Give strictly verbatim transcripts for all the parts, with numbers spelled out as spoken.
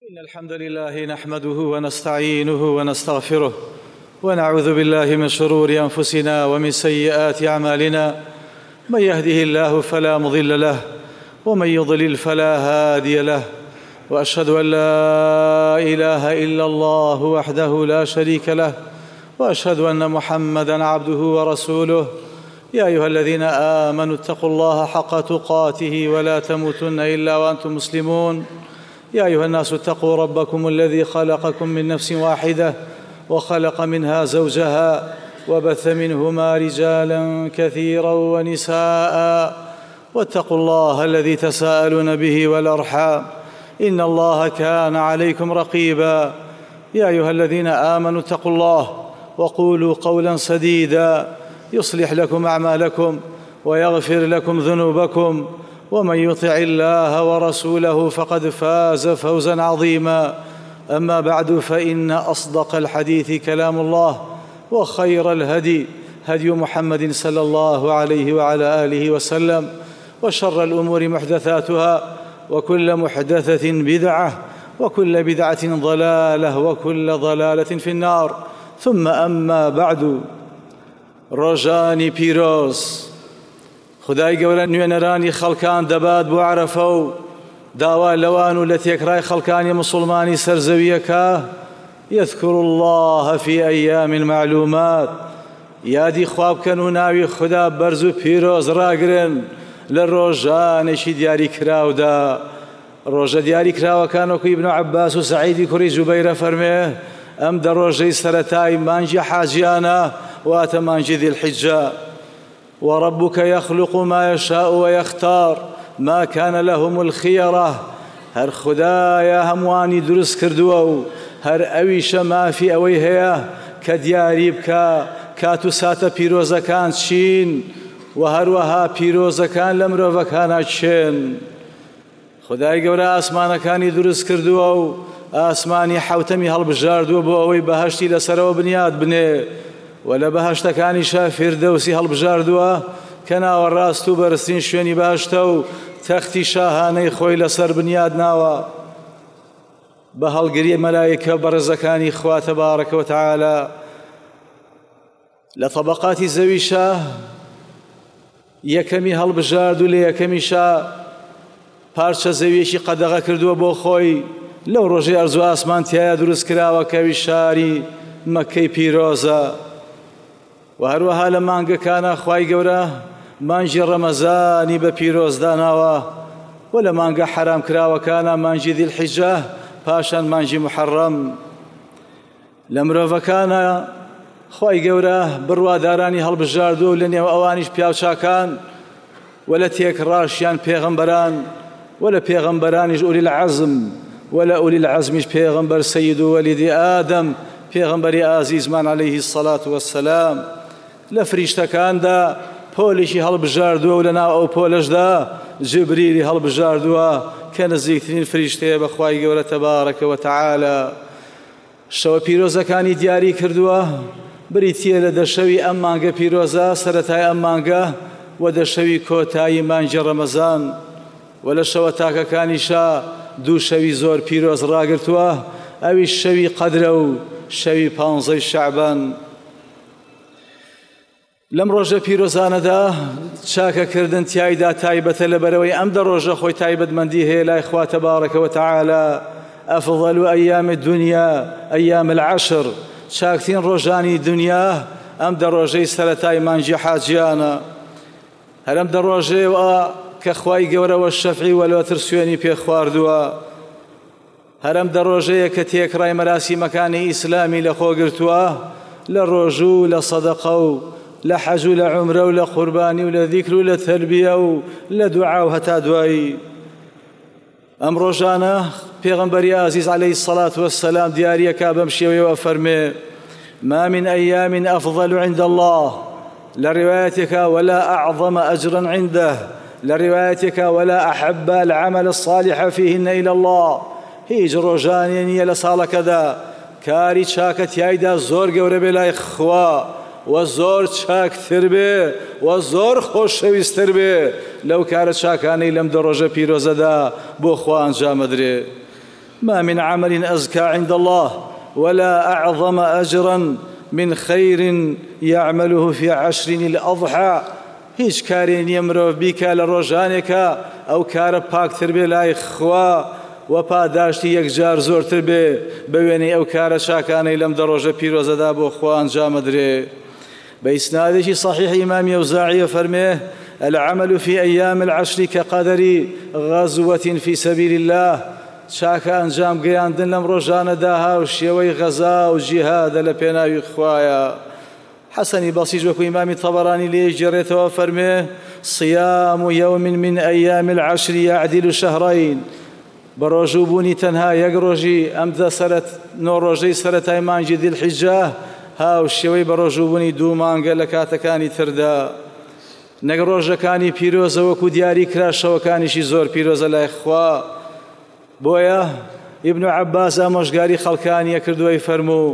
إن الحمد لله نحمده ونستعينه ونستغفره ونعوذ بالله من شرور أنفسنا ومن سيئات أعمالنا. من يهده الله فلا مضل له ومن يضلل فلا هادي له، وأشهد أن لا إله إلا الله وحده لا شريك له، وأشهد أن محمدًا عبده ورسوله. يا أيها الذين آمنوا اتقوا الله حق تقاته ولا تموتن إلا وأنتم مسلمون. يا أيها الناس اتقوا ربكم الذي خلقكم من نفس واحدة وخلق منها زوجها وبث منهما رجالا كثيرا ونساء، واتقوا الله الذي تساءلون به والأرحام إن الله كان عليكم رقيبا. يا أيها الذين آمنوا اتقوا الله وقولوا قولا سديدا يصلح لكم أعمالكم ويغفر لكم ذنوبكم، ومن يطع الله ورسوله فقد فاز فوزا عظيما. أما بعد، فإن أصدق الحديث كلام الله، وخير الهدي هدي محمد صلى الله عليه وعلى آله وسلم، وشر الأمور محدثاتها، وكل محدثة بدعة، وكل بدعة ضلالة، وكل ضلالة في النار. ثم أما بعد. ڕۆژانی پیرۆز، خدای گەورە نوێنەرانی خەڵکان دەبات بۆ عەرەفە و داوا لەوان و لە تێکڕای خەڵکانی موسڵمانی سەرزەویەکە یەذکر الله فی ئەیام معلومات، یادی خوا بکەن و ناوی خدا بەرز و پیرۆز ڕاگرن لە ڕۆژانێکی دیاریکراودا. ڕۆژە دیاریکراوەکان وەکو ئیبن عەباس و سەعیدی کوڕی جوبەیرە فەرمێ ئەم دە ڕۆژەی سەرەتای مانجی حاجیانە واتە مانجی ذی الحجة. وربك يخلق ما يشاء ويختار ما كان لهم الخيرة. هر خدایا هەمووانی دروست کردووە و هەر ئەویشە مافی ئەوەی هەیە کە دیاری بکە کات و ساتە پیرۆزەکان چین و هەروەها پیرۆزەکان لە مرۆڤەکانە چێن. خدای گەورە ئاسمانەکانی دروست کردووە و ئاسمانی حەوتەمی هەڵبژاردووە بۆ ئەوەی بەهەشتی لەسەرەوە بنیاد بنێ، و لە بەهەشتەکانیشە فیردەوسی هەڵبژاردووە کە ناوەڕاست و بەرزترین شوێنی بەهەشتە و تەختی شاهانەی خۆی لەسەر بنیاد ناوە بە هەڵگری مەلایکە بەڕێزەکانی خوا تەبارەکە و تەعالە. لە طەبەقاتی زەویشە یەکەمی هەڵبژارد و لە یەکەمیشە پارچە زەویەکی قەدەغە کردووە بۆ خۆی. لەو ڕۆژەی ئەرز و ئاسمان تایە دروست کراوە کەوی شاری مەکەی پیرۆزە. و هەروەها لە مانگەکانە خوای گەورە مانجی ڕەمەزانی بە پیرۆز داناوە، و لە مانگە حرام کراوەکانە مانجی ذی الحجە، پاشان مانجی محەڕەم. لە مرۆڤەکانە خوای گەورە بڕوادارانی هەڵبژاردووە و لە نێو ئەوانیش پیاوچاکان، و لە تێکڕاشیان پێغەمبەران، و لە پێغەمبەرانیش ئولی العەزم، و لە ئولی العەزمیش پێغەمبەر سەید و وەلیدی ئادەم پێغەمبەری ئازیزمان عەلەیهی السەڵات وەسسەلام. لە فریشتەکاندا پۆلێکی هەڵبژاردووە و لەناو ئەو پۆلەشدا جبریلی هەڵبژاردووە کە نزیکترین فریشتەیە بە خوای گەورە تەبارەکە و تەعالە. شەوە پیرۆزەکانی دیاری کردووە، بریتیە لە دەشەوی ئەم مانگە پیرۆزە، سەرەتای ئەم مانگە و دەشەوی کۆتایی مانجی ڕەمەزان. و لە شەوە تاکەکانیشە دوو شەوی زۆر پیرۆز ڕاگرتووە، ئەوی شەوی قەدرە و شەوی پانزەی شەعبان. لەم ڕۆژە پیرۆزانەدا چاکەکردن تیایدا تایبەتە لەبەرەوەی ئەم دە ڕۆژە خۆی تایبەتمەندی هەیە لای خوا تەبارەکە و تەعالە. ئەفضەل ئەیام الدونیا ئەیام العەشر، چاکترین ڕۆژانی دنیا ئەم دە ڕۆژەی سەرەتای مانجی حاجیانە. هەر ئەم دە ڕۆژەیەوە کە خوای گەورەوە شەفعی وەلۆتر سوێنی پێ خواردووە. هەرم دە ڕۆژەیە کە تێکڕای مەراسیمەکانی ئیسلامی لە خۆ گرتووە، لە ڕۆژوو و لە سەدەقە و لە حەج و لە عومرە و لە قوربانی و لە ذیکر و لە تەربیە و لە دوعا و هەتا دوایی. ئەم ڕۆژانە پێغەمبەری ئازیز عەلەیهی السەڵات وەسسەلام دیاریەکا بەم شێوەیەوە فەرمێ: ما من أيام أفضل عند الله، لروايتك ولا أعظم أجرا عنده، لروايتك ولا أحب العمل الصالح فيهن إلى الله. هیچ ڕۆژانێ نییە لە ساڵەکەدا کاری چاکە تیایدا زۆر گەورە بێ لای خوا و زۆر چاکتر بێ و زۆر خۆشەویستتر بێ لەو کارە چاکانەی لەم دە ڕۆژە پیرۆزەدا بۆ خوا ئەنجامەدرێ. ما من عمل أزكى عند الله ولا أعظم أجرا من خير يعمله في عشر الأضحى. هیچ کارێ نییە مرۆڤ بیکە لە ڕۆژانێکە ئەو کارە پاکتر بێ لای خوا و پاداشتی یەکجار زۆرتر بێ بە وێنەی ئەو کارە چاکانەی لەم دە ڕۆژە پیرۆزەدا بۆ خوا ئەنجامەدرێ. بە ئیسنادێکی صحیح ئیمامی ئەوزاعی فەرمێ: العمل في أيام العشر كقدر غزوة في سبيل الله. چاکە ئەنجام گەیاندن لەم ڕۆژانەدا هاو شێوەی غەزا و جیهادە لە پێناوی خوایە. حسنی بەسیج وەکو ئیمامی تەبەرانی لێ گێڕێتەوە فەرمێ: صيام يوم من أيام العشر يعدل شهرين. بە ڕۆژووبوونی تەنها یەک ڕۆژی ئەم دە سەرەت نۆ ڕۆژەی سەرەتای مانگی دیلحیجە هاو شێوەی بە ڕۆژووبوونی دوو مانگە لە کاتەکانی تردا. نەک ڕۆژەکانی پیرۆزە وەکو دیاری کرا شەوەکانیشی زۆر پیرۆزە لای خوا. بۆیە ئیبن عەباس ئامۆژگاری خەڵکانیە کردووەی فەرموو: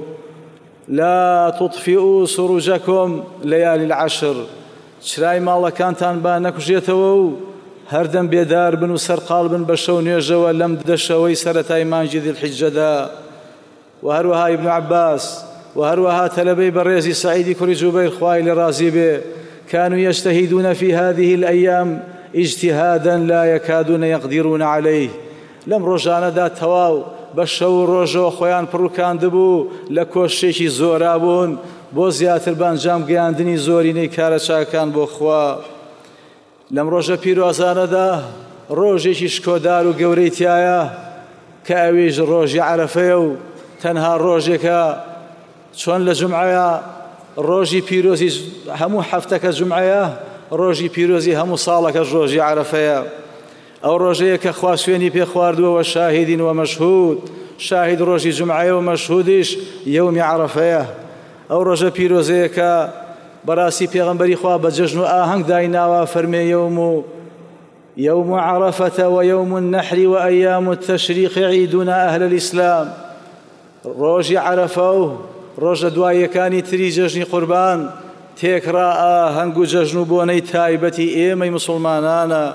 لا تطفئوا سروجكم ليالي العشر. چرای ماڵەکانتان با نەکوژێتەوە و هەردەم بێدار بن و سەرقاڵ بن بە شەو نوێژەوە لەم دەشەوەی سەرەتای مانگی دیلحیجەدا. و هەروەها ئیبن عەباس و هەروەها تەلەبەی بەڕێزی سەعیدی کوڕی جوبەیر خوای لێ ڕازی بێ كانوا يجتهدون في هذه الأيام اجتهادا لا يكادون يقدرون عليه. لەم ڕۆژانەدا تەواو بە شەو ڕۆژەوە خۆیان پڕوکاندبوو لە کۆشتێکی زۆرا بوون بۆ زیاتر بەنجام گەیاندنی زۆرینەی کارە چاکان بۆ خوا. لەم ڕۆژە پیرۆزانەدا ڕۆژێکی شکۆدار و گەورەی تایە کە ئەویش ڕۆژی عەرەفەیە و تەنها ڕۆژێکە چۆن لە جومعەیە ڕۆژی پیرۆزی هەموو هەفتەکە جومعەیە ڕۆژی پیرۆزی هەموو ساڵەکەش ڕۆژی عەرەفەیە. ئەو ڕۆژەیە کە خوا سوێنی پێ خواردووە شاهیدین و مەشهود. شاهید ڕۆژی جومعەیە و مەشهودیش یەومی عەرەفەیە. ئەو ڕۆژە پیرۆزەیە کە بەڕاستی پێغەمبەری خوا بە جەژن و ئاهەنگ دایناوە فەرمێ: یەوم و يوم عرفة ويوم النحر وأيام التشريق عيدنا أهل الإسلام. ڕۆژی عەرەفە و ڕۆژە دواییەکانی تری جەژنی قوربان تێکرا ئاهەنگ و جەژن و بۆنەی تایبەتی ئێمەی موسڵمانانە.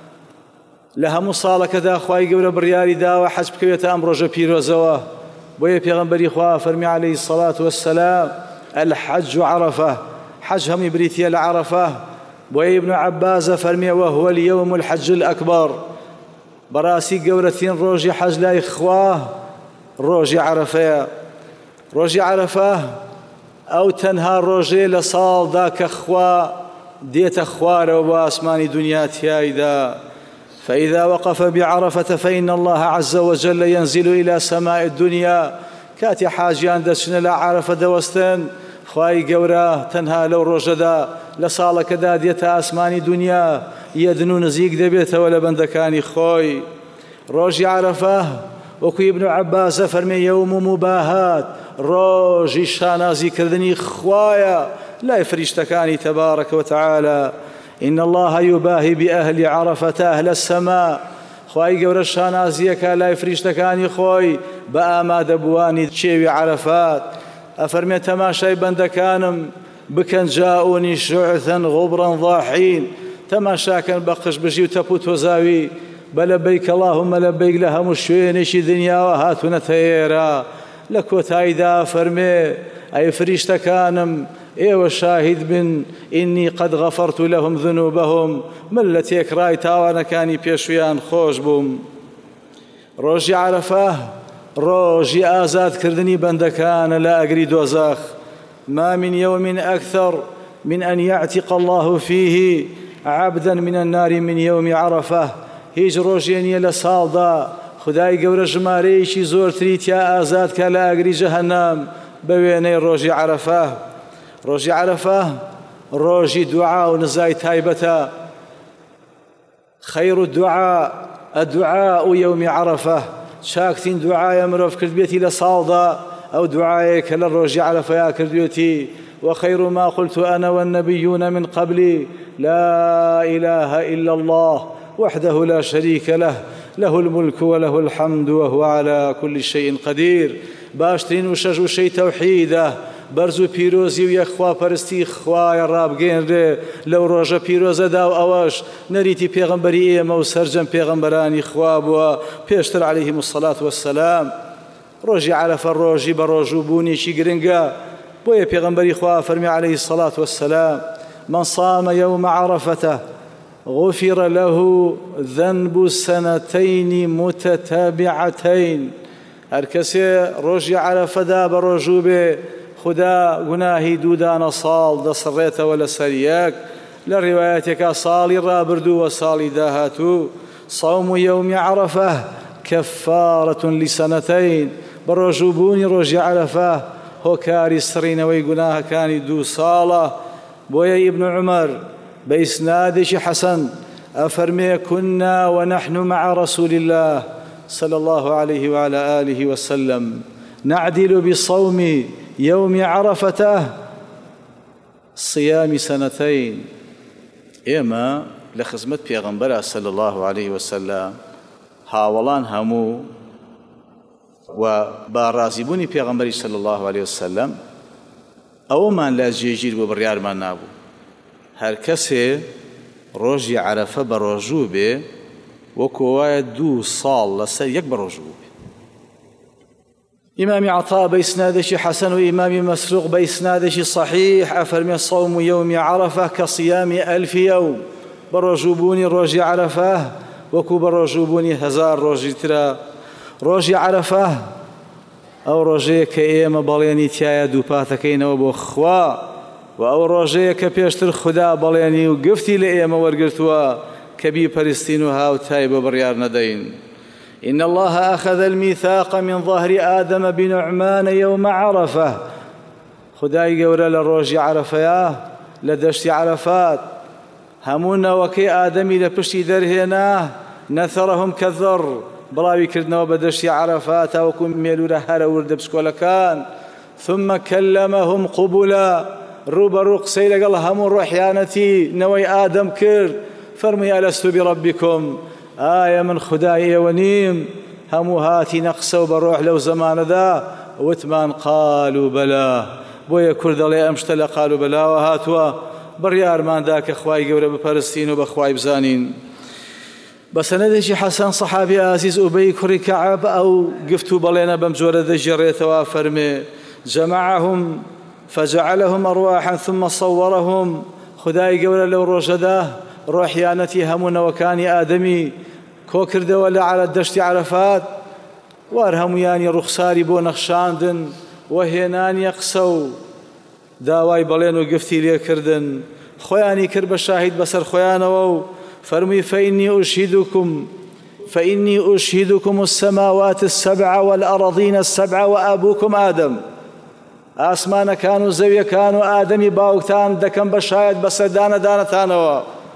لە هەموو ساڵەکەدا خوای گەورە بڕیاری داوە حەج بکەوێتە ئەم ڕۆژە پیرۆزەوە. بۆیە پێغەمبەری خوا فەرمی عەلەیهی السەڵات وەسسەلام: الحەج عەرەفە. حەج هەمی بریتیە لە عەرەفە. بۆیە ئیبن عەباسە فەرمیێ: وهو اليوم الحەج الأكبر. بەڕاستی گەورەترین ڕۆژی حەج لای خوا ڕۆژی عەرەفەیە. ڕۆژی عەرەفە ئەو تەنها ڕۆژەیە لە ساڵدا کە خوا دێتە خوارەوە بۆ ئاسمانی دنیا تیایدا. فإذا وقف بعرفة فإن الله عز وجل ينزل إلى سماء الدنيا. كاتي حاجيان دەچنە لە عەرەفە دەوەستن خوای گەورە تەنها لەو ڕۆژەدا لە ساڵەکەدا دێتە ئاسمانی دنیا یەدن و نزیک دەبێتەوە لە بەندەکانی خۆی. ڕۆژی عەرەفە وەکو ئیبن عەباسە فەرمێ: یەوم مباهات. ڕۆژی شانازیکردنی خوایە لای فریشتەکانی تەبارەکە وتەعالە. إن الله يباهي بأهل عرفة أهل السماء. خوای گەورە شانازیەکە لای فریشتەکانی خۆی بە ئامادەبووانی چێوی عەرەفات. ئەفەرمێ: تەماشای بەندەکانم بکەن جاؤنی شعثا غبرا ضاحین. تەماشاکەن بە قشبژی و تەپ و تۆزاوی بە لەبەیک اللهم لەبەیک لە هەموو شوێنێکی دنیاوە هاتوونەتە ئێرە. لە کۆتاییدا فەرمێ: ئەی فریشتەکانم ئێوە شاهید بن ئینی قەد غەفەرت لەهم ذنوبەهم. من لە تێکڕای تاوانەکانی پێشویان خۆش بووم. ڕۆژی عەرەفە ڕۆژی ئازادکردنی بەندەکانە لە ئەگری دۆزەخ. ما من يوم أكثر من أن يعتق الله فيه عبدا من النار من يوم عرفة. هیچ ڕۆژێ نییە لە ساڵدا خدای گەورە ژمارەیەکی زۆرتری تیا ئازاد کە لە ئەگری جەهەنەم بە وێنەی ڕۆژی عەرەفە. ڕۆژی عەرەفە ڕۆژی دوعا و نزای تایبەتە. خەیر الدعاء الدعاء يوم عرفة. چاکترین دوعایە مرۆڤ کردبێتی لە ساڵدا ئەو دوعایە کە لە ڕۆژی عەرەفەیە کردوێتی: وخير ما قلت أنا والنبيون من قبلي لا إله إلا الله وحده لا شريك له له الملك وله الحمد وهو على كل شيء قدير. باشترین وشەش وشەی تەوحیدە بەرز و پیرۆزی و یەکخواپەرستی خوایە ڕابگەێنرێ لەو ڕۆژە پیرۆزەدا و ئەوەش نەریتی پێغەمبەری ئێمە و سەرجەم پێغەمبەرانی خوا بووە پێشتر عەلەیهیم السەڵات وەسسەلام. ڕۆژی عەرەفە ڕۆژی بە ڕۆژوو بوونێکی گرنگە، بۆیە پێغەمبەری خوا فەرمی عەلەیهی السەڵات وەسسەلام: من صام يوم عرفة غفر له ذنب سنتين متتابعتين. هەر کەسێ ڕۆژی عەرەفەدا بە ڕۆژوو بێ خدا گوناهی دوودانە ساڵ دەسڕێتەوە لەسەر یەک. لە ڕێوایەتێکا ساڵی ڕابردوو و ساڵی داهاتوو. صوم يوم عرفة كفارة لسنتين. بە ڕۆژوو بوونی ڕۆژی عەرەفە هۆکاری سڕینەوەی گوناهەکانی دوو ساڵە. بۆیە ئیبن عومەر بە ئیسنادێکی حەسەن ئەفەرمێ: كنا ونحن مع رسول الله صلى الله عليه وعلى آله وسلم نعدل بصوم يوم عرفة صيام سنتين. ئێمە لە خزمەت پێغەمبەرە صلى الله عليه وسلم هاوڵان هەموو و با ڕازیبوونی پێغەمبەری صلى الله عليه وسلم ئەوەمان لا جێگیر بۆ بڕیارمان نابوو. هەر کەسێ ڕۆژی عەرەفە بە ڕۆژوو بێ وەکو وایە دوو ساڵ لەسەر یەک بە ڕۆژوو بێ. ئیمامی عەطا بە ئیسنادێکی حەسەن و ئیمامی مەسروق بە ئیسنادێکی صەحیح ئەفەرمێ: صوم يوم عرفة كصيام ألف يوم. بە ڕۆژوو بوونی ڕۆژی عەرەفە وەکو بە ڕۆژوو بوونی هەزار ڕۆژی ترە. ڕۆژی عەرەفە ئەو ڕۆژەیە کە ئێمە بەڵێنی تایە دووپاتەکەینەوە بۆ خوا، و ئەو ڕۆژەیە کە پێشتر خوددا بەڵێنی و گفتی لە ئێمە وەرگرتووە کە بیپەرستین و هاوتای بۆ بڕیار نەدەین. إن الله أخذ الميثاق من ظهر آدم بنعمان يوم عرفة. خدای گەورە لە ڕۆژی عەرەفەیە لە دەشتی عەرەفات هەموو نەوەکەی ئادەمی لە پشتی دەرهێنا، نەثەرەهم کەذەڕ، بڵاوی کردنەوە بە دەشتی عەرەفات تاوەکو مێلوورە هەرە وردە بچکۆلەکان. ثم كلمهم قبلا، ڕوبەڕوو قسەی لەگەڵ هەموو ڕۆحیانەتی نەوەی ئادەم کرد. فەرمووی: ئەلەست بڕەبیکم، ئایا من خودای ئێوە نیم؟ هەموو هاتی نەقسە و بە ڕۆح لەو زەمانەدا وتمان: قالوا بەلا. بۆیە کورد دەڵێ ئەم شتە لە قال و بەلاوە هاتووە، بڕیارماندا کە خوای گەورە بپەرستین و بە خوای بزانین. بە سەنەدێکی حەسەن سەحابی ئازیز ئوبەی کوڕی کەعب ئەو گفت و بەڵێنە بەم جۆرە دەژێڕێتەوە، فەرمێ: جەمەعەهم فجعلهم أرواحا ثم صورهم. خدای گەورە لەو ڕۆژەدا ڕۆحیانەتی هەموو نەوەکانی ئادەمی کۆ کردەوە لە عەرە دەشتی عەرەفات، وار هەمویانی ڕوخساری بۆ نەخشاندن و هێنانیە قسە و داوای بەڵێن و گفتی لێکردن. خۆیانی کرد بە شاهید بەسەر خۆیانەوە و فەرمووی: فإني أشهدكم فإني أشهدكم السماوات السبع والأرضين السبع وأبوكم آدم. ئاسمانەکان و زەویەکان و ئادەمی باوکتان دەکەم بە شاید بەسەردانە دانەتانەوە.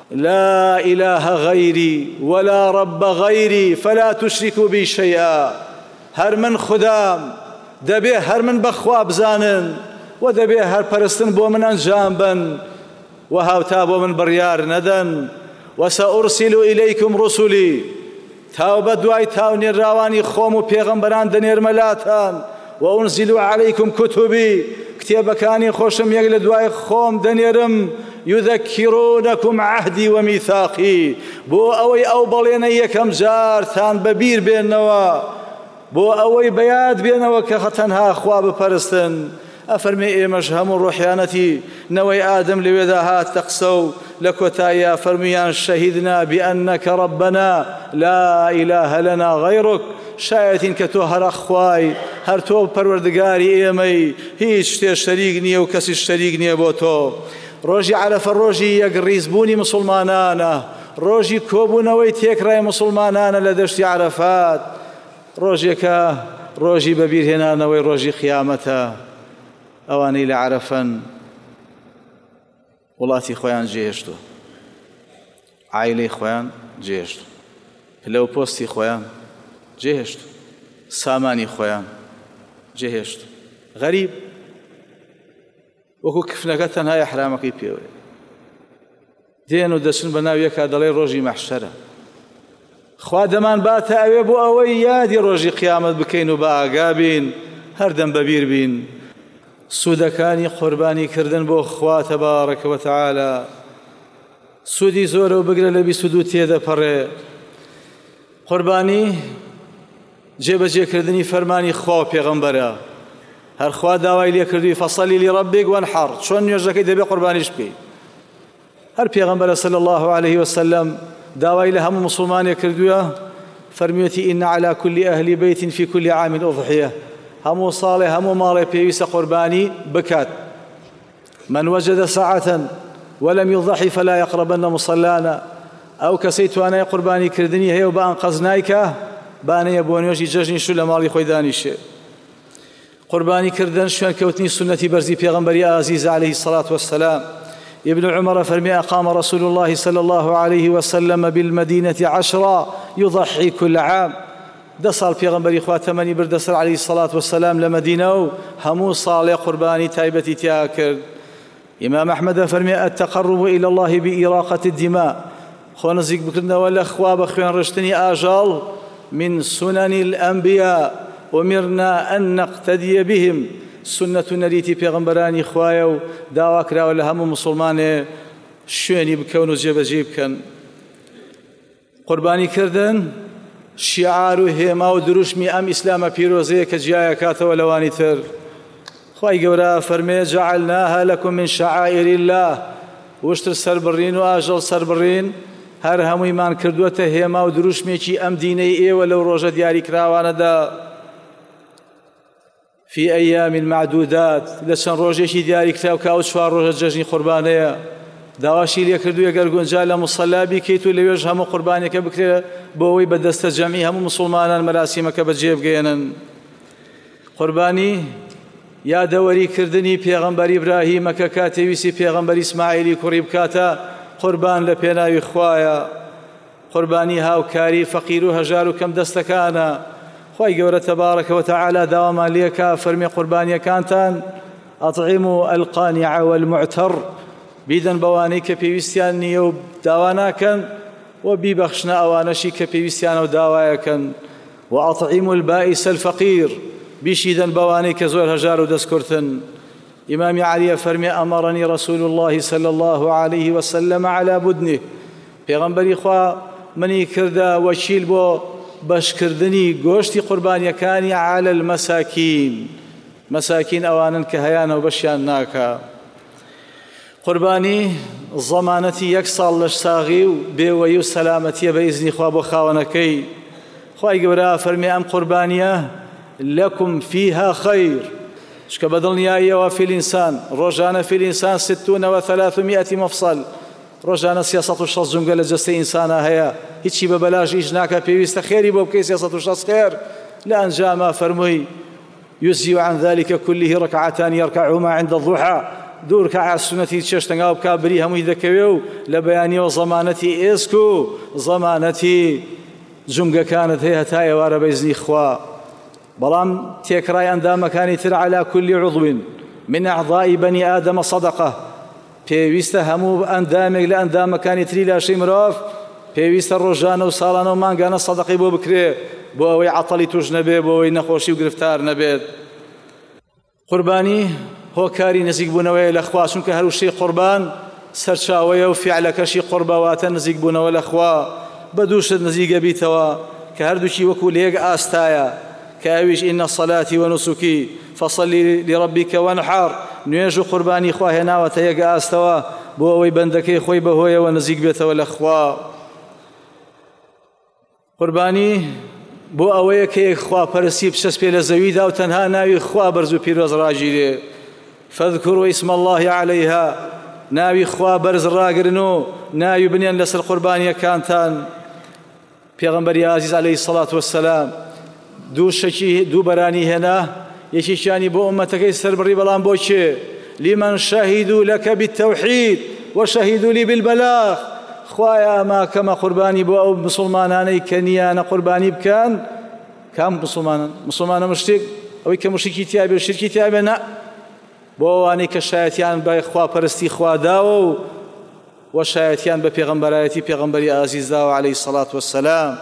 لا إله غيري ولا رب غيري فلا تشركوا بي شيئا. هەر من خودام، دەبێ هەر من بەخوا بزانن و دەبێ هەر پەرستن بۆ من ئەنجام بن و هاوتا بۆ من بڕیار نەدەن. وسأرسل إليكم رسلي، تاو بە دوای تاونێراوانی خۆم و پێغەمبەران دەنێرمەلاتان. وأنزل عليكم كتبي، کتێبەکانی خۆشم یەک لە دوای خۆم دەنێرم. يذكرونكم عهدي وميثاقي، بۆ ئەوەی ئەو بەڵێنە یەکەم جارتان بەبیر بێنەوە، بۆ ئەوەی بەیاد بێنەوە کە تەنها خوا بپەرستن. ئەفەرمێ ئێمەش هەموو ڕۆحیانەتی نەوەی ئادەم لەوێدا هاتە قسە و لە کۆتاییە فەرموویان: شەهیدنا بأنك ربنا لا إله لنا غيرك. شایەتین کە تۆ هەرە خوای، هەر تۆ پەروەردگاری ئێمەی، هیچ شتێ شەریک نییە و کەسی شەریک نییە بۆ تۆ. ڕۆژی عەرەفە ڕۆژی یەکڕیزبوونی مسڵمانانە، ڕۆژی کۆبوونەوەی تێکڕای مسڵمانانە لە دەشتی عەرەفات، ڕۆژێکە ڕۆژی بەبیرهێنانەوەی ڕۆژی قیامەتە. ئەوانەی لە عەرەفەن وڵاتی خۆیان جێهێشتووە، عایلەی خۆیان جێهێشتووە، پلە و پۆستی خۆیان جێهێشتووە، سامانی خۆیان جێهێشتووە. غەریب وەکو کفنەکە تەنها ئیحرامەکەی پێوەیە، دێن و دەچن بە ناو یەکا دەڵێ ڕۆژی مەحشەرە. خوا دەمان باتە ئەوێ بۆ ئەوەی یادی ڕۆژی قیامەت بکەین و بە ئاگا بین، هەردەم بەبیر بین. سوودەکانی قوربانیکردن بۆ خوا تەبارەکە وتەعالە سوودی زۆرە و بگرە لە بیست و دوو تێدەپەڕێ. قوربانی جێبەجێکردنی فەرمانی خوا و پێغەمبەرە. هەر خوا داوای لێ کردووی فەصەلی لڕەبیک وەنحەڕ، چۆن نوێژەکەی دەبێ قوربانیش بکەی. هەر پێغەمبەرە صلی الله عليه وسلم داوای لە هەموو مسلمانێک کردووە، فەرمیوەتی ئین عەلا کولی ئەهلی بەیتین فی کولی عام ئوضحیە، هەموو ساڵێ هەموو ماڵێ پێویستە قوربانی بکات. من وجد ساعة ولم يضحي فلا يقربن مصلانا، ئەو کەسەی توانای قوربانیکردنی هەیە و بە ئەنقەز نایکە بانەیە بۆ نوێژی جەژنی شو لە ماڵی خۆی دانیشێ. قوربانیکردن شوێنکەوتنی سنەتی بەرزی پێغەمبەری ئازیز عليه الصلاة والسلام. ابن عمر فرمي أقام رسول الله صلى الله عليه وسلم بالمدينة عشرة يضحي كل عام. دصال پیغمبری خوا تمنی بردسر عليه الصلاة والسلام لمدينة و همو صالح قرباني تايبتي تياكر. إمام أحمد فرمي التقرب إلى الله بإراقة الدماء، خو نزيك بكرنا ولا خوا بخوان رشتني آجال من سنن الأنبياء ومرنا أن نقتدي بهم. سنة نريتي پیغمبرانی خوایا و داوا کراوە لە هەموو مسلمانێ شوێنی بکەون و جێبەجێ بکەن. قوربانیکردن شیعار و هێما و دروشمی ئەم ئیسلامە پیرۆزەیە کە جیایە کاتەوە لەوانی تر. خوای گەورە فەرمێ جعلناها لەکم من شعائر الله، وشتر سەربڕین و ئاژەڵ سەربڕین هەر هەموویمان کردووەتە هێما و دروشمێکی ئەم دینەی ئێوە لەو ڕۆژە دیاری کراوانەدا. في أيام معدودات، لسن روجيشي دياري كتاب كاو شوار روجة ججني قربانية داواشي لي كردو يقر قنجال مصلى بكيتو اللي وجه هم قربانية كبكري بوي بدست الجمعي هم مسلمانا مراسيما كبجيب قينا. قرباني يا دوري كردني پیغمبر إبراهيم ككاتي ويسي پیغمبر إسماعيلي كريب كاتا قربان لبيناوي خوايا. قرباني هاو كاري فقيرو هجارو كم دستكانا. خوای گەورە تەبارەکە وتەعالە داوامان لێکا فەرمی قوربانیەکانتان ئەطعیموا القانع والمعتر، بیدەن بەوانەی کە پێویستیان نییە و داوا ناکەن و بیبەخشنە ئەوانەشی کە پێویستیانە و داوایەکەن. وأطعموا البائس الفقير، بیشیدەن بەوانەی کە زۆر هەژار و دەستکورتن. ئیمامی عەلیە فەرمی ئەمەڕەنی رسول الله صلى الله عليه وسلم على بدنه، پێغەمبەری خوا منی کردە وەکیل بۆ بەشکردنی گۆشتی قوربانیەکانی على المساکین، مەساکین ئەوانن کە هەیانە و بەشیان ناکا. قوربانی زەمانەتی یەک ساڵ لە ساغی و بێوەیی و سەلامەتیە بە ئیزنی خوا بۆ خاوەنەکەی. خوای گەورە فەرمی ئەم قوربانیە لەکم فیها خەیر، چکە بەدڵنیاییەوە فی الئینسان ڕۆژانە فی الئینسان ستون وثلاثمائة مفصل، ڕۆژانە سێسەد و شەش جونگە لە جەستەی ئینسانە هەیە، هیچی بە بەلاژ ئیش ناکە، پێویستە خێری بۆ بکەی سێسەد و شەش خێر. لە ئەنجامە فەرمووی يجزي عن ذلك كله ركعتان يركعهما عند الضحى، دوو ڕکەعات سنەتی چێشتەنگاو بکا بری هەمووی دەکەوێ و لە بەیانیەوە زەمانەتی ئێسک و زەمانەتی جونگەکانت هەیە هەتا ئێوارە بە ئیزنی خوا. بەڵام تێکڕای ئەندامەکانی تر على كل عضو من أعضاء بني آدم صدقة، پێویستە هەموو ئەندامێک لە ئەندامەکانی تری لاشەی مرۆڤ پێویستە ڕۆژانە و ساڵانە و مانگانە سەدەقەی بۆ بکرێ، بۆ ئەوەی عەتەڵی توش نەبێ، بۆ ئەوەی نەخۆشی و گرفتار نەبێت. قوربانی هۆکاری نزیک بوونەوەیە لە خوا، چونکە هەر وشەی قوربان سەرچاوەیە و فیعلەکەشی قوربەواتە نزیک بوونەوە لە خوا. بە دووشت نزیکە بیتەوە کە هەردووکی وەکو لێک ئاستایە، کە ئەویش ئینە سەلاتی وەنوسوکی فەصەلی لڕەبیکە وەنحەڕ، نوێژ و قوربانی خوا هێناوەتە یەک ئاستەوە بۆ ئەوەی بەندەکەی خۆی بەهۆیەوە نزیک بێتەوە لە خوا. قوربانی بۆ ئەوەیە کە یەک خواپەرستی بچەسپێ لە زەویدا و تەنها ناوی خوا بەرز و پیرۆز ڕاگیرێ. فاذكروا اسم الله عليها، ناوی خوا بەرز ڕاگرن و ناوی بنێن لەسەر قوربانیەکانتان. پێغەمبەری عەزیز عەلەیهی سەڵات وەسەلام دوو شەکی دوو بەرانی هێنا، یەکیشیانی بۆ ئومەتەکەی سەربڕی، بەڵام بۆ کێ؟ لمن شهدوا لك بالتوحيد وشهدوا لي بالبلاغ. خوایە ئەما کەمە قوربانی بۆ ئەو مسلمانانەی کە نیانە قوربانی بکەن. کام مسلمانن؟ مسلمانە مشتێک ئەوەی کە مشرکی تیا بێ شرکی تیا بێ نە، بۆ ئەوانەی کە شایەتیان بە خواپەرستی خواداوە و و شایەتیان بە پێغەمبەرایەتی پێغەمبەری ئازیز داوە عەلەیهی سەڵات وەسەلام.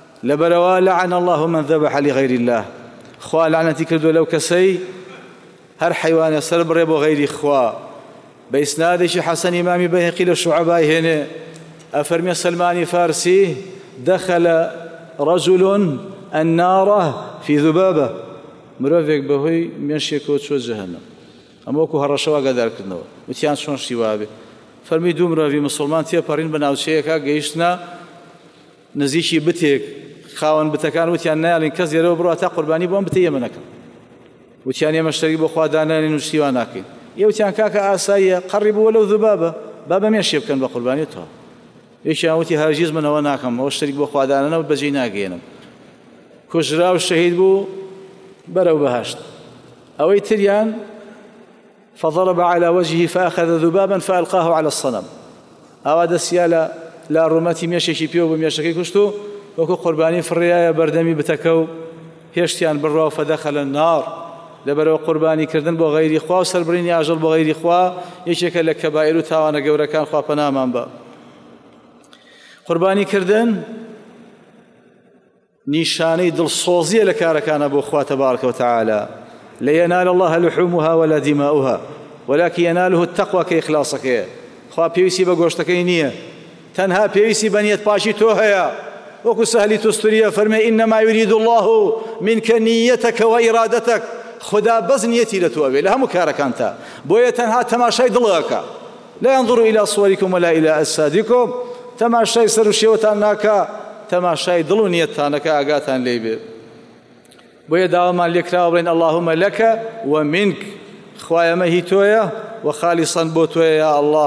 لەبەرەوە لەعەنە الله من ذەبەحە لغەیری الله، خوا لعنەتی کردووە لەو کەسەی هەر حیوانە سەر بڕێ بۆ غەیری خوا. بە ئیسنادێکی حەسەن ئیمامی بەیهەقی لە شوعەبای هێنێ ئەفەرمێ سەلمانی فارسی دەخەل رەجل النار في ذبابة مرۆڤێک بەهۆی مێشێکەوە چۆ جەهەنەم. ئەمە وەکو هەڕەشەوە ئاگادارکردنەوە. وتیان چۆن شیوا بێ؟ فەرمی دوو مرۆڤی مسڵمان تێپەڕین بە ناوچەیەکە گەیشتنە نزیکی بتێک. خاوەن بتەکان وتیان نایڵین کەس لێرەوە بڕوا تا قوربانی بۆ ئەم بتە ئێمە نەکەم. وتیان ئێمە شتێکی بۆ خوا دانانین و شیوا ناکەین. یەوتیان کاکە ئاساییە قەڕی بووە لەو ذبابە با بە مێشێ بکەن بە قوربانیتەوە. یەکیان وتی هەرگیز منەوە ناکەم، ئەوە شتێک بۆ خوا دانانەوە بەجێی ناگەێنم. کوژرا و شەهید بوو بەرەو بەهەشت. ئەوەی تریان فضرب على وجهه فأخذ ذبابا فألقاه على الصنم. ئەوا دەستیا لە لا ڕوومەتی مێشێکی پێوە بە مێشەکەی کوشت و وەکو قوربانی فڕیایە بەردەمی بتەکە و هێشتیان بڕوا و فەدەخەلە النار. لەبەرەوە قوربانیکردن بۆ غەیری خوا و سەربڕینی ئاژەڵ بۆ غەیری خوا یەکێکە لە کەبائیر و تاوانە گەورەکان، خوا پەنامان بە. قوربانیکردن نیشانەی دڵسۆزیە لە کارەکانە بۆ خوا تەبارەکە وتەعالە. لن ينال الله لحومها ولا دماؤها ولكن يناله التقوى کە ئیخلاسەکەیە. خوا پێویستی بە گۆشتەکەی نییە، تەنها پێویستی بە نیەتپاشی تۆ هەیە. وەکو سەهلی توستوریە فەرمێ إنما يريد الله منك نيتك وإرادتك. خدا بەس نیەتی لە تۆ بێ لە هەموو کارەکانتە، بۆیە تەنها تەماشای دڵەکە. لا ينظر إلى صوركم ولا إلى أجسادكم. تەماشای سەر و شێوەتان ناکە، تەماشای دڵ و نیەتتانەکە ئاگاتان لێ بێ. بۆیە داوامان لێکراوە بڵێن اللهم لك ومنك. خوای ئەمە هی تۆیە و خالیسەن بۆ تۆیە یا الله.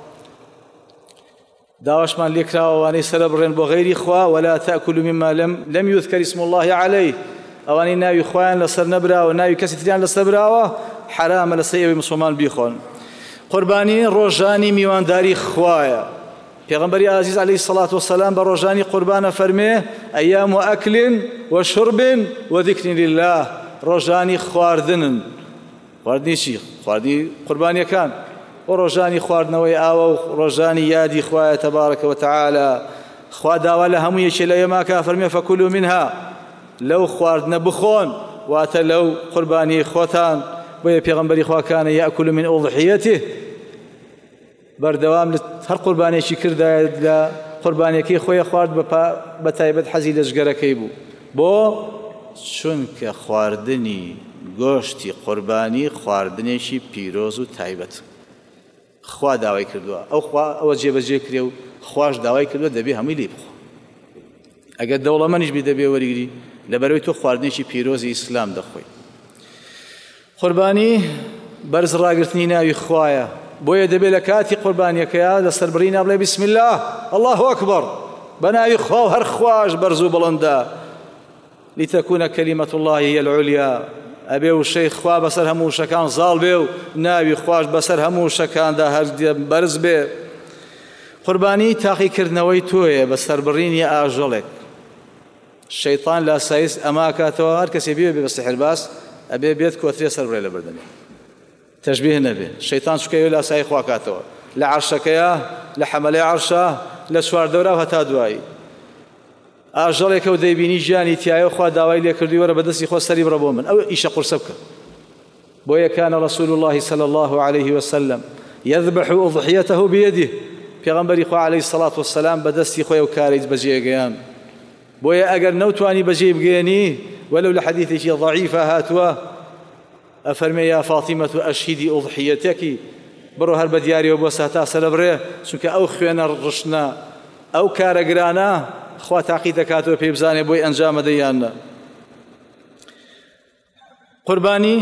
داواشمان لێکراوەوانەی سەرە بڕێن بۆ غەیری خوا ولا تأكلوا مما لم لم يذكر اسم الله عليه. ئەوانەی ناوی خۆیان لەسەر نەبراوە، ناوی کەسی تریان لەسەر براوە، حرامە لەسەر ئێوەی مسلمان بیخۆن. قوربانی ڕۆژانی میوانداری خوایە. پێغەمبەری عەزیز عەلەیهی سەڵات وەسەلام بە ڕۆژانی قوربانە فەرمێ ئەیام و ئەکل وشرب وذکر لله. ڕۆژانی خواردنن. خواردنی چی؟ خواردنی قوربانیەکان. و ڕۆژانی خواردنەوەی ئاوە و ڕۆژانی یادی خوایە تەبارەکە وتەعالە. خوا داوا لە هەموو یەکێ لە ئێماکە فەرمێ فەکولوا منها. لەو خواردنە بخۆن، واتە لەو قوربانی خۆتان. بۆیە پێغەمبەری خوا کانە یەأکل من ئوضحیەته. بەردەوام هەر قوربانێکی کردایە لە قوربانیەکەی خۆی خوارد بە تایبەت حەزی لە جگەرەکەی بوو. بۆ چونکە خواردنی گۆشتی قوربانی خواردنێکی پیرۆز و تایبەت. خوا داوای کردووە، ئەو خوا ئەوە جێبەجێ کرێ و خوش داوای کردووە دەبێ هەمووی لێ بخۆ. ئەگەر دەوڵەمەندیش بی دەبێ وەرگری لەبەرەوەی تۆ خواردنێکی پیرۆزی ئیسلام دەخۆی. قوربانی بەرز ڕاگرتنی ناوی خوایە. بۆیە دەبێت لە کاتی قوربانیەکەیە لە سەربڕینە بڵێ بسم الله الله ئەکبەر بە ناوی خوا و هەر خواش بەرز و بڵندە. لتكون كلمة الله هي العليا. ئەبێ وشەی خوا بەسەر هەموو شەکان زاڵ بێ و ناوی خوش بەسەر هەموو شەکاندا هەر بەرز بێ. قوربانی تاقیکردنەوەی تۆیە بە سەربڕینی ئاژەڵێک. شەیطان لە ئاساییس ئەما کاتەوە هەر کەسێ بێ بێ بە سحرباز ئەبێ بێت کۆترێ سەربڕێ لە بەردەمی. تەشبیه نەبێ. شەیطان چکەوێ لە ئاسایی خوا کاتەوە لە عەرشەکەیە، لە حەمەلەی عەرشە، لە چواردەورا و هەتا دوایی. ئاژەڵێکە و دەیبینی ژیانی تایە خوا داوای لێ کردی وەرە بەدەستی خۆ سەری بڕە بۆ من، ئەو ئیشە قورسە بکە. بۆیە كان رسول الله صلى الله عليه وسلم يذبح أضحيته بيده. پێغەمبەری خوا عليه الصلاة والسلام بەدەستی خۆی و کارێت بەجێگەیان. بۆیە ئەگەر نەوتوانی بەجێ بگەێنی وەلو لە حەدیثێکی ضەعیفە هاتووە ئەفەرمێ یا فاتیمە ئەشهیدی ئوضحیەتەکی، بڕۆ هەر بە دیاریەوە بۆ ساتا سەرە بڕێ، چونکە ئەو خوێنە ڕشنە ئەو کارە گرانە خوا تاقی دەکاتەوە پێی بزانێ بۆی ئەنجامە دەیانە. قوربانی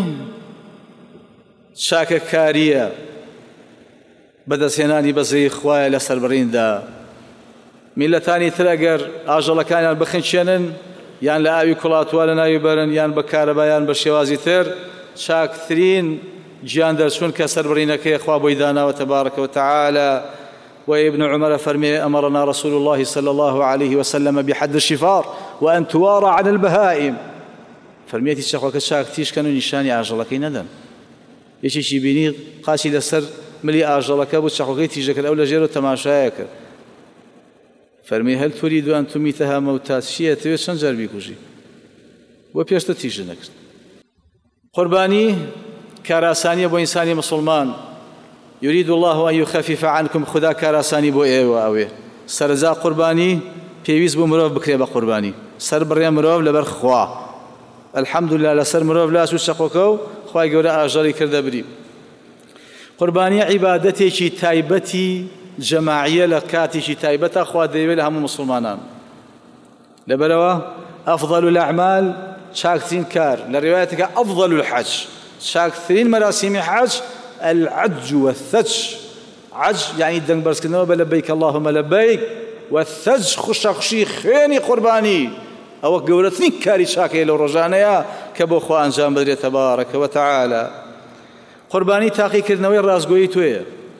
چاکەکاریە بەدەستهێنانی بەزەی خوایە لە سەربڕیندا. میلەتانی تر ئەگەر ئاژەڵەکانیان بخنچێنن یان لە ئاوی کوڵاتوە لە ناوی بەرن یان بە کارەبایان بە شێوازی تر، چاکترین گیان دەرچوون کە سەربڕینەکەی خوا بۆی داناوە تەبارەکە وتەعالە. وابن عمر فرمي أمرنا رسول الله صلى الله عليه وسلم بحد الشفار وأن توارى عن البهائم. فرميتي شخوك شاكتيش كانوا نشاني عجلكي ندن يشي شي بيني قاسي لسر ملي عجلك أبو شخوكي تيجك الأولى جيرو تماشايك. فرمي هل تريد أن تميتها موتات شيئة تيوشن جربي كوجي وبيشت تيجي نكر. قرباني کاراسانیە بۆ ئینسانی مسلمان. يريد الله أن يخفف عنكم خدا كاراساني بو إيوه أوي سرزا قرباني بيويز بو مروف بكري بقرباني سر بريا مروف لبر خوا الحمد لله لسر مروف لا سوشقوكو خوا يقول أجري كرده بري. قرباني عبادتي شي تايبتي جماعية لكاتي شي تايبتا خوا ديوي لهم مسلمانان لبروا أفضل الأعمال شاكتين كار لروايتك أفضل الحج شاكتين مراسم حج العج والثج. عج يعني الدنگ برس كنوا بلبيك اللهم لبيك والثج خش خشي خيني قرباني او قولتني كاري شاكي لو رجانيا كبو خو انجام بدري تبارك وتعالى. قرباني تاقي كرنوي رازقوي توي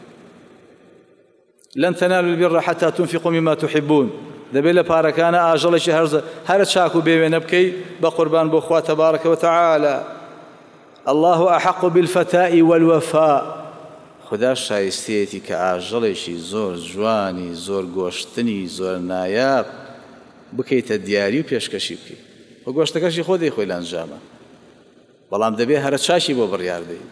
لن تنالوا البر حتى تنفقوا مما تحبون دبل باركانا اجل شي هرز هر شاكو بيوين بكي بقربان بو خو تبارك وتعالى. الله أحق بالفتاء والوفاء خدا شایستێتی کە ئاژەڵێکی زۆر جوانی زۆر گۆشتنی زۆر نایاب بکەیتە دیاری و پێشکەشی بکەیت بە گۆشتەکەشی خۆ دەیخۆی لە ئەنجامە بەڵام دەبێ هەرە چاشی بۆ بڕیاردەی.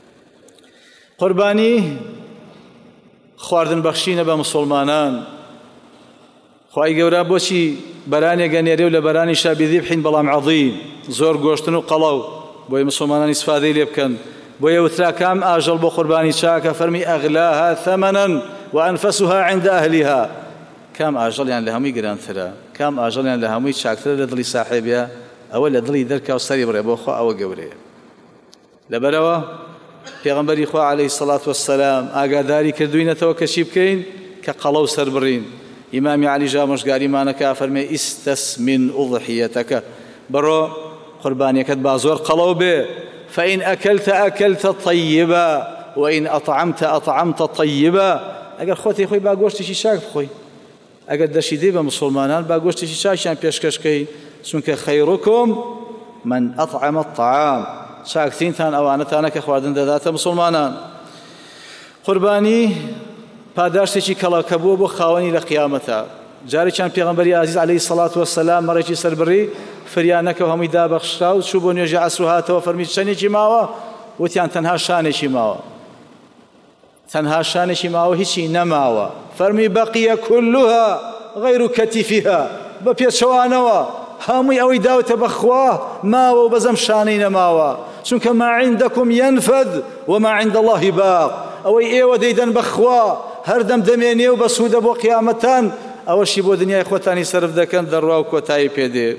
قوربانی خواردن بەخشینە بە مسلمانان. خوای گەورە بۆچی بەرانێک گەنێرێ و لە بەرانی شا بذبح بەڵام عەظیم زۆر گۆشتن و قەڵەو بۆی مسلمانان ئیسفادەی لێ بکەن. بۆیە وترا کام ئاژەڵ بۆ قوربانی چاکە فەرمی ئەغلاها ثەمەنەن وأنفسها عند أهلها. کام ئاژەڵیان لە هەمووی گرانترە کام ئاژەڵیان لە هەمووی چاکترە لە دڵی ساحێبیە ئەوە لە دڵی دەرکا و سەری بڕێ بۆ خوا ئەوە گەورەیە. لەبەرەوە پێغەمبەری خوا عەلەیهی سەڵات وەسەلام ئاگاداری کردووینەتەوە کە چی بکەین کە قەڵە و سەر بڕین. ئیمامی عەلی ژامۆژگاریمانەکە فەرمێ ئیستەسمن ئوضحیەتەکە بڕۆ قربانيكت بازور قلو به فإن أكلت أكلت طيبا وإن أطعمت أطعمت طيبا. أجر خوتي خوي باقوشتي شي شاك خوي أجر دشيدي بمسلمانان باقوشتي شي شاك شان بيشكشكي سنك خيركم من أطعم الطعام شاكتين ثان أوانتانا كخوادن ذات مسلمانان. قرباني پاداشتێکی کەڵاکەبووە بۆ خاوەنی لە قیامەتە. جارێکیان پێغەمبەری عەزیز عەلەیهی سەڵات وەسەلام مەڕێکی سەربڕی فریانەکە و هەمووی دابەخشرا و چوو بۆ نوێژی عەسر و هاتەوە فەرمی چەندێکی ماوە وتیان تەنها شانێکی ماوە تەنها شانێکی ماوە هیچی نەماوە. فەرمی بەقیە كلها غەیر کەتیفیها بە پێچەوانەوە هەمووی ئەوەی داوتە بەخوا ماوە و بەزەم شانەی نەماوە چونکە ما عندكم ينفد وما عند الله باق. ئەوەی ئێوە دەیدەن بەخوا هەردەم دەمێنێ و بەسوودە بۆ قیامەتان ئەوەشی بۆ دنیای خۆتانی سەرف دەکەن دەڕوا و کۆتایی پێدێ.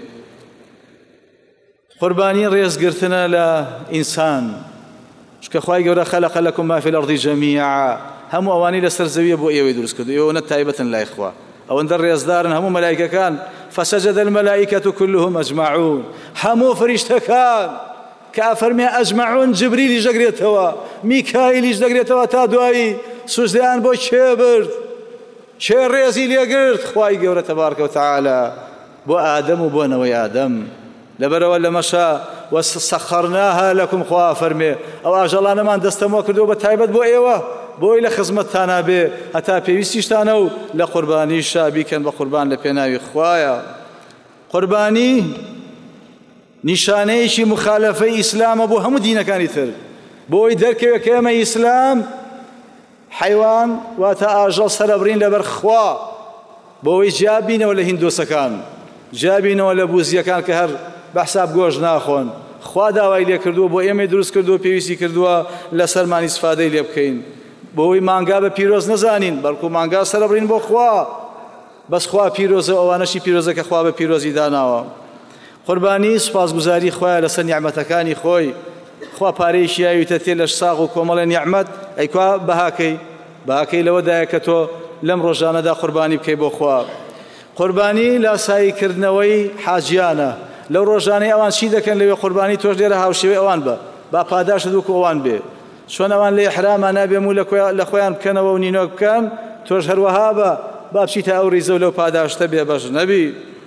قوربانی ڕێزگرتنە لە ئینسان چونکە خوای گەورە خەلەقە لەکم ما فی الأرض جەمیعا هەموو ئەوانەی لەسەر زەویە بۆ ئێوەی دروست کردو ئێوە تایبەتن لای خوا ئەوەندە ڕێزدارن هەموو مەلایکەکان فسجد الملائكة كلهم أجمعون هەموو فریشتەکان کە ئەفەرمێ ئەجمعون جبریلیش دەگرێتەوە میکائیلیش دەگرێتەوە تا دوایی سوزدەیان بۆ کێ برد کێ ڕێزی لێگرت خوای گەورە تەبارەکە وتەعالە بۆ ئادەم و بۆ نەوەی ئادەم. لەبەرەوە لە مەشا وسەخەرناها لەکم خوا فەرمێ ئەو ئاژەڵانەمان دەستەمۆ کردو بە تایبەت بۆ ئێوە بۆی لە خزمەتتانە بێ هەتا پێویستیشتانە و لە قوربانیشا بیکەن بە قوربان لە پێناوی خوایە. قوربانی نیشانەیەکی مخالەفەی ئیسلامە بۆ هەموو دینەکانی تر بۆی دەرکەوێت کە ئێمە ئیسلام حیوان واتە ئاژەڵ سەرەبڕین لەبەر خوا بۆەوەی جیابینەوە لە هیندۆسەکان جیابینەوە لە بوزیەکان کە هەر بەحساب گۆژ ناخۆن. خوا داوای لێ کردووە بۆ ئێمەی دروست کردووە پێویستی کردووە لە سەرمان ئیسفادەی لێ بکەین بۆەوەی مانگا بە پیرۆز نەزانین بەڵکو مانگا سەرەبڕین بۆ خوا بەس خوا پیرۆزە ئەوانەشی پیرۆزە کە خوا بە پیرۆزی داناوە. قوربانی سوپاسگوزاری خوایە لەسەر نیعمەتەکانی خۆی خوا پارەیەکی یاویتە تێ لە ساغ و کۆمەڵی نیعمەت ئەیکوا بەهاکەی بەهاکەی لەوەدایە کە تۆ لەم ڕۆژانەدا قوربانی بکەی بۆ خوا. قوربانی لاساییکردنەوەی حاجیانە لەو ڕۆژانەی ئەوان چی دەکەن لەوێ قوربانی تۆش لێرە هاوشێوەی ئەوان بە با پاداشت دووکە ئەوان بێ چۆن ئەوان لە ئیحراما نابێم و لە خۆیان بکەنەوە و نینۆ بکەن تۆش هەروەها بە با بچیتە ئەو ڕیزە و لەو پاداشتە بێ بەش نەبی.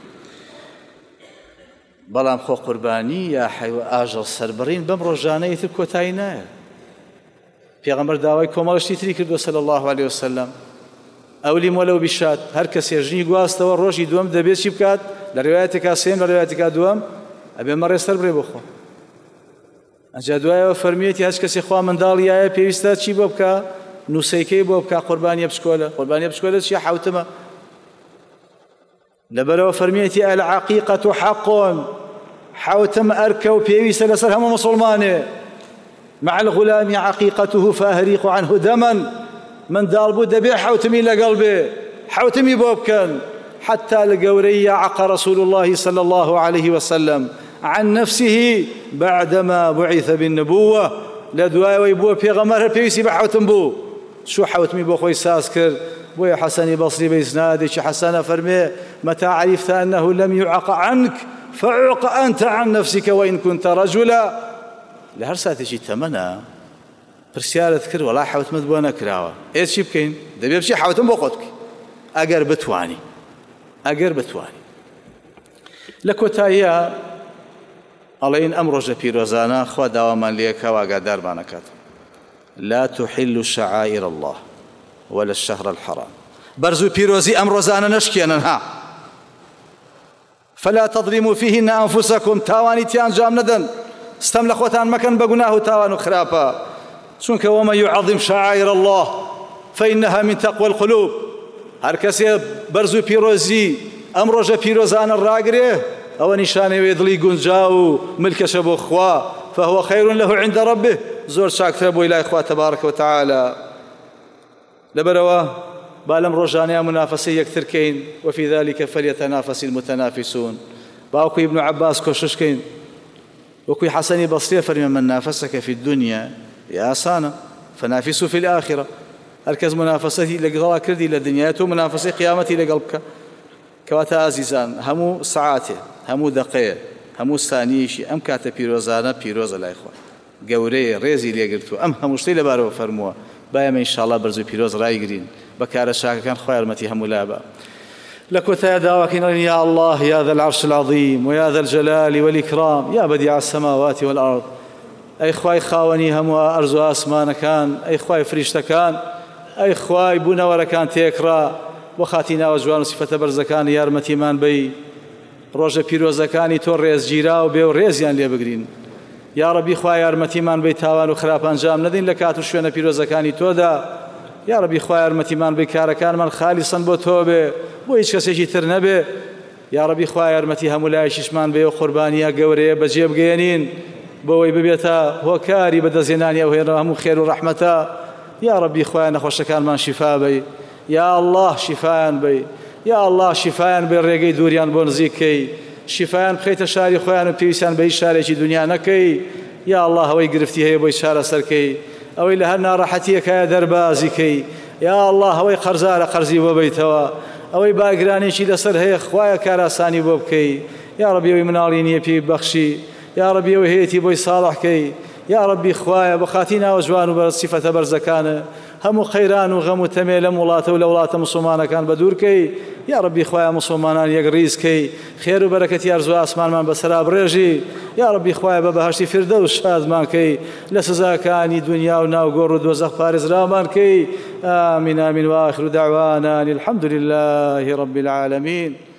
بەڵام خۆ قوربانی یا ئاژەڵ سەربڕین بەم ڕۆژانەی تر کۆتایی نایە. پێغەمبەر داوای کۆمەڵشتی تری کردووە صلی الله علیه وسلم ئەولیم وەلەو بیشات هەر کەس ێژنی گواستەوە ڕۆژی دووەم دەبێت چی بکات لە ڕێوایەتێکا سێم لە ڕێوایەتێکا دووەم ئەبێ مەڕێ سەر بڕێ بۆ خۆ ئەجا دوایەوە فەرمیێتی هەچ کەسێ خوا منداڵیایە پێویستە چی بۆ بکە؟ نووسەیکەی بۆ بکە قوربانیە بچکۆلە. قوربانیە بچکۆلە چیە؟ حەوتمە. لەبەرەوە فەرمیێتی ئەلعەقیقەتو حەقٌ، حەوتم ئەرکە و پێویستە لەسەر هەموو مسڵمانێ. مع الغلام عقيقته فأهريق عنه دما منداڵ بوو دەبێ حەوتمی لەگەڵ بێ، حەوتمی بۆ بکەن. حتى لقوري عق رسول الله صلى الله عليه وسلم عن نفسه بعدما بعث بالنبوة لدواء ويبوه بيغمر بيسي بحوتم بو شو حوتمي بو خوي ساسكر بو حسن بصري بإسنادي شي حسن فرمي متى عرفت أنه لم يعق عنك فعق أنت عن نفسك وإن كنت رجلا لهر ساتي شي تمنى برسيالة كر ولا حوتمت بو نكراوة ايش شي بكين دبي بشي حوتم بو قدك أقر بتواني أقر بتواني لكوتايا ألين أمر جبي روزانا خوا داوامان ليك واقادار بانكات لا تحل شعائر الله ولا الشهر الحرام برزو بيروزي أمر روزانا نشكينا فلا تظلموا فيهن أنفسكم تاواني تيان جام ندن استمل خوتان مكان بقناه تاوان خرابا سنك ومن يعظم شعائر الله فإنها من تقوى القلوب هركسي برزو بيروزي أمر جبي روزانا الراقريه أو نشانه ويضلي قنجاو ملك شبو خوا فهو خير له عند ربه زور شاكتر بو إلى إخوة تبارك وتعالى لبروا بالم رجانيا منافسي يكثر كين وفي ذلك فليتنافس المتنافسون باوكو ابن عباس كوشش كين وكوي حسني بصري فرمي من نافسك في الدنيا يا سانا فنافسوا في الآخرة هركز منافستي لقضاء كردي لدنياته منافسي قيامتي لقلبك كواتا عزيزان همو ساعاته همو دقيقة همو ثانيشي أم كاتا بيروزانا بيروزا لا إخوان قوري ريزي ليقرتو أم همو شتي لبارو فرموا بايما إن شاء الله برزو بيروز راي قرين بكار الشاكا كان خويا رمتي همو لابا لكوتا داوكين يا الله يا ذا العرش العظيم ويا ذا الجلال والإكرام يا بديع السماوات والأرض أي خواي خاوني همو أرزو آسمان كان أي خواي فريشتا كان أي خواي بونا ورا كان تيكرا وخاتينا وجوان صفة برزكان يا رمتيمان بي روجا بيروزكاني تو ريز جيراو بيو ريزيان لي بقرين يا ربي خواي يا رمتيمان بي تاوان وخراب انجام ندين لكاتو شوينا بيروزكاني تو دا يا ربي خواي يا رمتيمان بي كاركان من خالصا بو توبه بو هيچ كسي تر نبه يا ربي خواي يا رمتي همولاي ششمان بيو قربانيا قوري بجيب قينين بوي ببيتا هو كاري بدزينانيا وهي هم خير ورحمتا يا ربي خواي نخوشكان من شفاء بي يا الله شفاء بي يا الله شفاء بالرقي دوريان بونزيكي شفاء بخيت شاري خوان بيسان بي شاري دنيا نكي يا الله هوي قرفتي هي بي شارة سركي او إلا هنا راحتيك يا دربازيكي يا الله هوي قرزار قرزي وبيتوا او باقراني شي لسر هي خوايا كاراساني بوبكي يا ربي ومناليني بي بخشي يا ربي وهيتي بي صالحكي يا ربي خوايا بخاتينا وجوان وبصفة برزكانه هم خيران وغم تميل مولاته ولولاته مسلمان كان بدوركي يا ربي خوايا مسلمان يقريسكي خير وبركة يرزو اسمان من بسراب ريجي يا ربي خوايا ببهشتي فردوس شاد مانكي لسزا كاني دنيا وناو قور دوزخ فارز رامانكي آمين آمين واخر دعوانا الحمد لله رب العالمين.